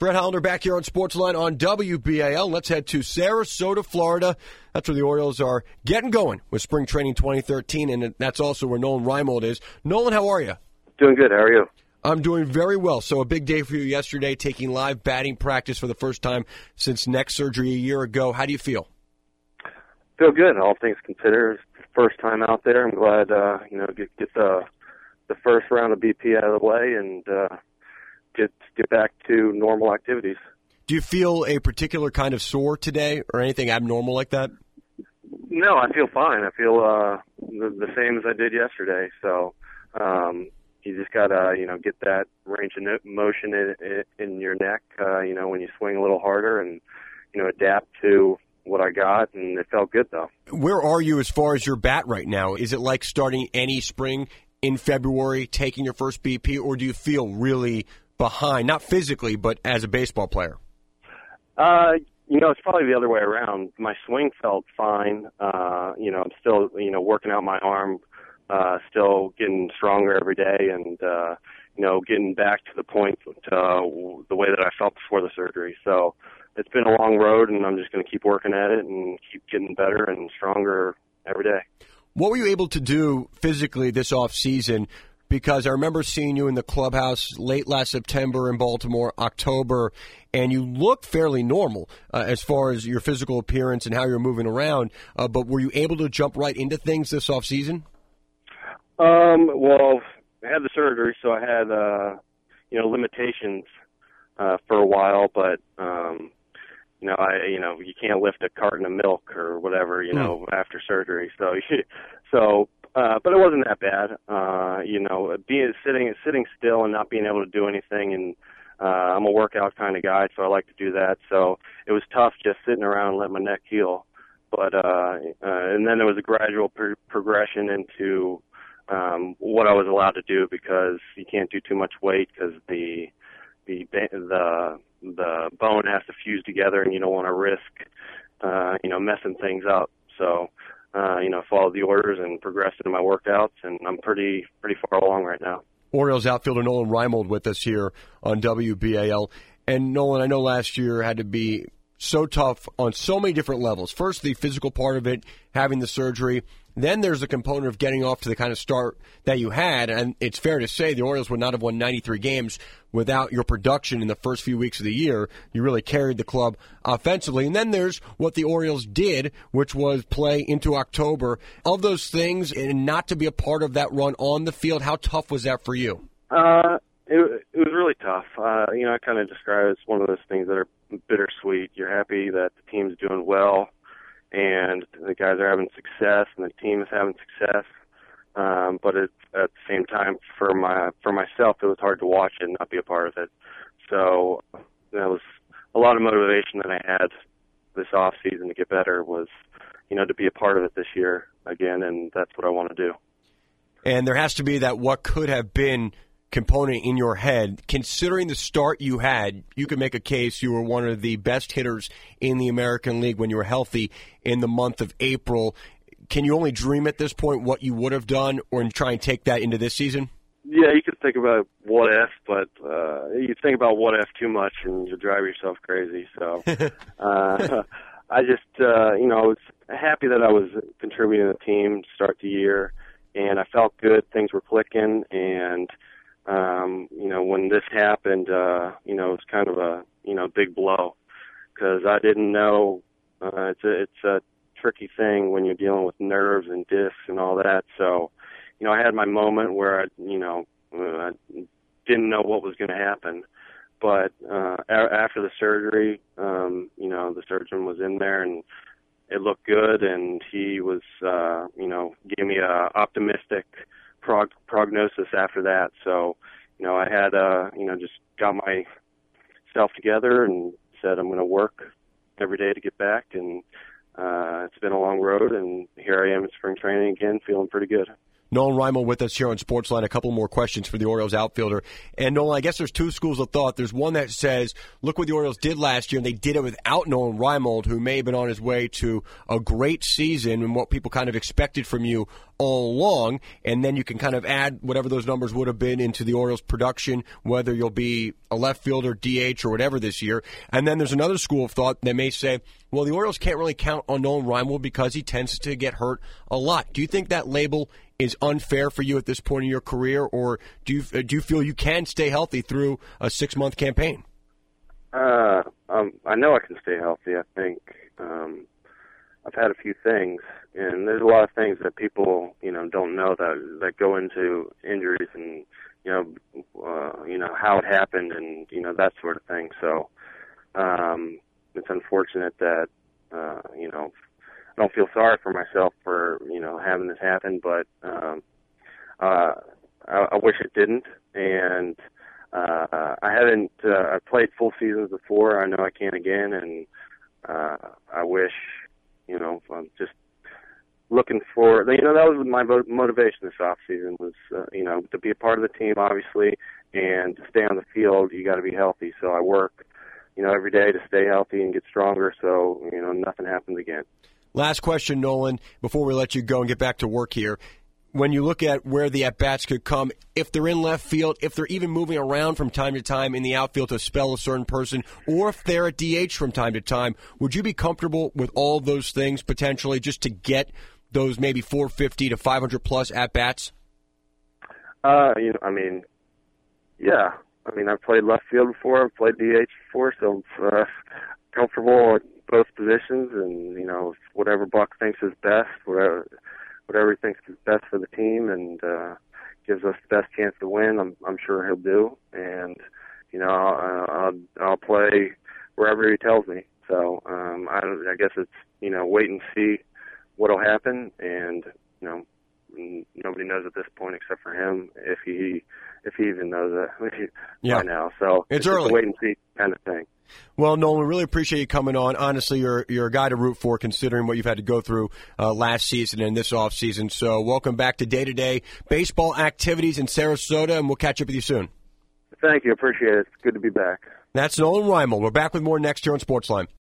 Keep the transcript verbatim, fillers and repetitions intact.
Brett Hollander back here on Sportsline on W B A L. Let's head to Sarasota, Florida. That's where the Orioles are getting going with Spring Training twenty thirteen, and that's also where Nolan Reimold is. Nolan, how are you? Doing good. How are you? I'm doing very well. So a big day for you yesterday, taking live batting practice for the first time since neck surgery a year ago. How do you feel? Feel good, all things considered. First time out there. I'm glad, uh, you know, get, get the the first round of B P out of the way and uh, get get back to normal activities. Do you feel a particular kind of sore today or anything abnormal like that? No, I feel fine. I feel uh, the, the same as I did yesterday. So um, you just got to, you know, get that range of motion in, in your neck, uh, you know, when you swing a little harder and, you know, adapt to what I got, and it felt good, though. Where are you as far as your bat right now? Is it like starting any spring in February, taking your first B P, or do you feel really behind, not physically, but as a baseball player? Uh, you know, it's probably the other way around. My swing felt fine. Uh, you know, I'm still, you know, working out my arm, uh, still getting stronger every day, and, uh, you know, getting back to the point to uh, the way that I felt before the surgery. So it's been a long road, and I'm just going to keep working at it and keep getting better and stronger every day. What were you able to do physically this off season? Because I remember seeing you in the clubhouse late last September in Baltimore, October, and you looked fairly normal uh, as far as your physical appearance and how you're moving around. Uh, but were you able to jump right into things this off season? Um, well, I had the surgery, so I had, uh, you know, limitations uh, for a while, but, um, you know, I, you know, you can't lift a carton of milk or whatever, you know, mm. after surgery. So, so, uh, but it wasn't that bad. Uh, you know, being sitting, sitting still and not being able to do anything. And, uh, I'm a workout kind of guy, so I like to do that. So it was tough just sitting around and letting my neck heal. But, uh, uh and then there was a gradual pro- progression into, um, what I was allowed to do, because you can't do too much weight because the, the, the, the bone has to fuse together, and you don't want to risk, uh, you know, messing things up. So, uh, you know, followed the orders and progressed in my workouts, and I'm pretty, pretty far along right now. Orioles outfielder Nolan Reimold with us here on W B A L. And Nolan, I know last year had to be so tough on so many different levels. First, the physical part of it, having the surgery. Then there's the component of getting off to the kind of start that you had, and it's fair to say the Orioles would not have won ninety-three games without your production in the first few weeks of the year. You really carried the club offensively. And then there's what the Orioles did, which was play into October. Of those things, and not to be a part of that run on the field, how tough was that for you? Uh, it, it was really tough. Uh, you know, I kind of describe it as one of those things that are bittersweet. You're happy that the team's doing well, and the guys are having success, and the team is having success. Um, but it, at the same time, for my for myself, it was hard to watch it and not be a part of it. So that was a lot of motivation that I had this off season to get better, was, you know, to be a part of it this year again, and that's what I want to do. And there has to be that what could have been component in your head. Considering the start you had, you could make a case you were one of the best hitters in the American League when you were healthy in the month of April. Can you only dream at this point what you would have done, or try and take that into this season? Yeah, you could think about what if, but uh, you think about what if too much and you drive yourself crazy. So uh, I just, uh, you know, I was happy that I was contributing to the team to start the year, and I felt good. Things were clicking, and Um, you know, when this happened, uh, you know, it's kind of a, you know, big blow, because I didn't know, uh, it's a, it's a tricky thing when you're dealing with nerves and discs and all that. So, you know, I had my moment where I, you know, uh, I didn't know what was going to happen. But, uh, a- after the surgery, um, you know, the surgeon was in there and it looked good, and he was, uh, you know, gave me a optimistic Prog- prognosis after that. So, you know, I had, uh, you know, just got myself together and said I'm going to work every day to get back. And uh, it's been a long road, and here I am at spring training again, feeling pretty good. Nolan Reimold with us here on Sportsline. A couple more questions for the Orioles outfielder. And Nolan, I guess there's two schools of thought. There's one that says, look what the Orioles did last year, and they did it without Nolan Reimold, who may have been on his way to a great season and what people kind of expected from you all along. And then you can kind of add whatever those numbers would have been into the Orioles' production, whether you'll be a left fielder, D H, or whatever this year. And then there's another school of thought that may say, well, the Orioles can't really count on Nolan Reimold because he tends to get hurt a lot. Do you think that label is unfair for you at this point in your career, or do you do you feel you can stay healthy through a six-month campaign? Uh, um, I know I can stay healthy. I think um, I've had a few things, and there's a lot of things that people, you know, don't know that that go into injuries, and you know, uh, you know how it happened, and you know that sort of thing. So um, it's unfortunate that uh, you know. I don't feel sorry for myself for, you know, having this happen, but um, uh, I, I wish it didn't. And uh, I haven't uh, I played full seasons before. I know I can again, and uh, I wish, you know, I'm just looking for, you know, that was my motivation this off season was, uh, you know, to be a part of the team, obviously, and to stay on the field, you got to be healthy. So I work, you know, every day to stay healthy and get stronger, so, you know, nothing happens again. Last question, Nolan, before we let you go and get back to work here. When you look at where the at-bats could come, if they're in left field, if they're even moving around from time to time in the outfield to spell a certain person, or if they're at D H from time to time, would you be comfortable with all those things potentially just to get those maybe four fifty to five hundred plus at-bats? Uh, you know, I mean, yeah. I mean, I've played left field before, I've played D H before, so I'm uh, comfortable with both positions, and you know whatever Buck thinks is best, whatever whatever he thinks is best for the team, and uh, gives us the best chance to win. I'm I'm sure he'll do, and you know I'll I'll, I'll play wherever he tells me. So um, I don't, I guess it's you know wait and see what'll happen, and you know nobody knows at this point except for him if he if he even knows that yeah. by now. So it's, it's early, just a wait and see kind of thing. Well, Nolan, really appreciate you coming on. Honestly, you're you're a guy to root for considering what you've had to go through uh, last season and this offseason. So welcome back to day-to-day baseball activities in Sarasota, and we'll catch up with you soon. Thank you. Appreciate it. It's good to be back. That's Nolan Reimold. We're back with more next year on Sportsline.